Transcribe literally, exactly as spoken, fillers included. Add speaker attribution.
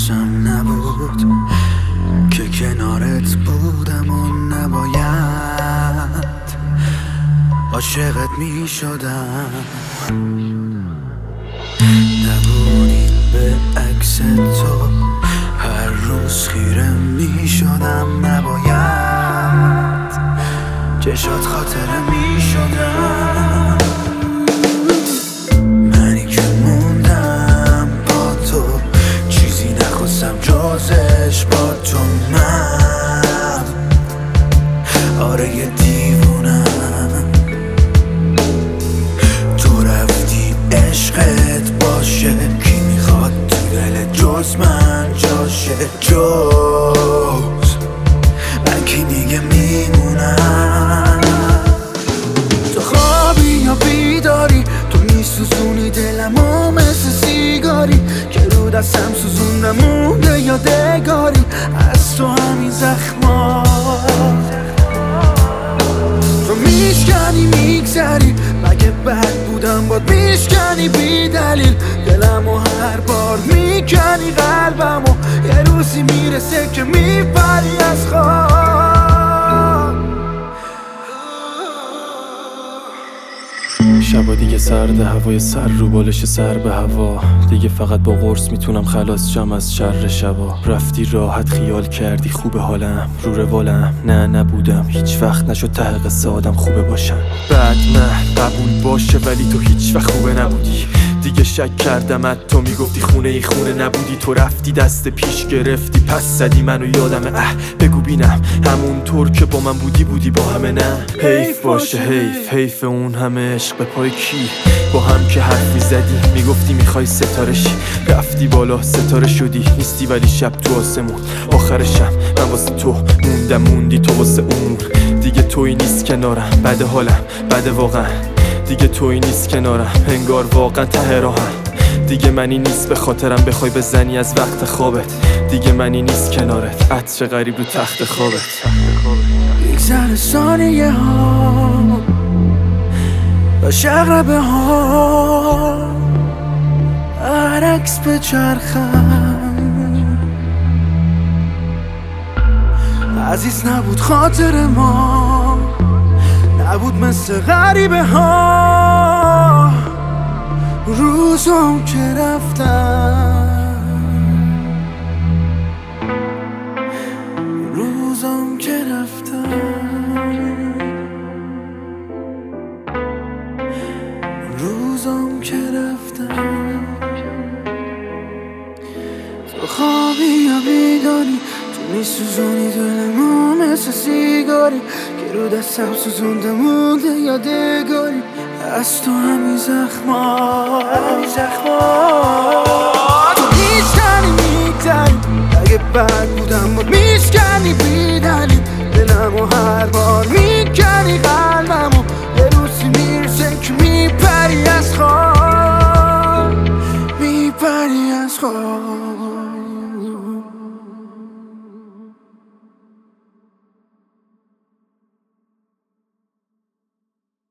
Speaker 1: حواسم نبود که کنارت بودم و نباید عاشقت می شدم. نبودی به عکس تو هر روز خیره می شدم، نباید چشات خاطره می شدم. منی که موندم با تو چیزی نخواستم جزش با تو. من آره یه دیوونم، تو رفتی عشقت باشه، کی میخواد تو دل جز من جاشه؟ جز من کی میگه میمونم؟ تو خوابی یا بیداری، تو میسوزونی دلمو مثل سیگاری که رو دستم سوزوندم مونده یادگاری از تو همین زخما. تو میشکنی میگذری، مگه بد بودم باد میشکنی بی دلیل دلمو هر بار میکنی قلبمو، یه روزی میرسه که میپری از خواب.
Speaker 2: شبا دیگه سرده، هوای سر رو بالش سر به هوا، دیگه فقط با قرص میتونم خلاص شم از شر شبا. رفتی راحت خیال کردی خوبه حالم، رو روالم نه نبودم، هیچ وقت نشد ته قصه آدم خوبه باشم. بعد نه قبول باشه ولی تو هیچ وقت خوبه نبودی، دیگه شک کردم تو میگفتی خونه ای خونه نبودی. تو رفتی دست پیش گرفتی پس زدی منو یادمه، اه بگو بینم همون طور که با من بودی بودی با همه؟ نه حیف باشه حیف، حیف اون همه عشق به پای کی با هم که حرفی زدی، میگفتی میخوای ستاره شی، رفتی بالا ستاره شدی، نیستی ولی شب تو آسمون. آخرشم من واسه تو موندم موندی تو واسه اون، دیگه تویی نیست کنارم، بده حالم بده واقعا، دیگه تویی نیست کنارم انگار واقعا ته راهم، دیگه منی نیست به خاطرم بخوای بزنی از وقت خوابت، دیگه منی نیست کنارت عطر غریب رو تخت خوابت.
Speaker 1: یگذره ثانیه ها و شغربه ها عرکس به چرخم، عزیز نبود خاطر ما، نبود مثل غریبه ها. روزم که رفتم، روزم که رفتم، روزم که رفتم. تو خوابی یا بیداری، تو میسوزونی دلمو مثل سیگاری که رو دستم سوزونده مونده یادگاری از تو همین زخما. همین زخما تو میشکنی میگذری، اگه بد بودم بود میشکنی بی دلیل دلمو هر بار میکنی قلبمو، یه روزی میرسه که میپری از خواب.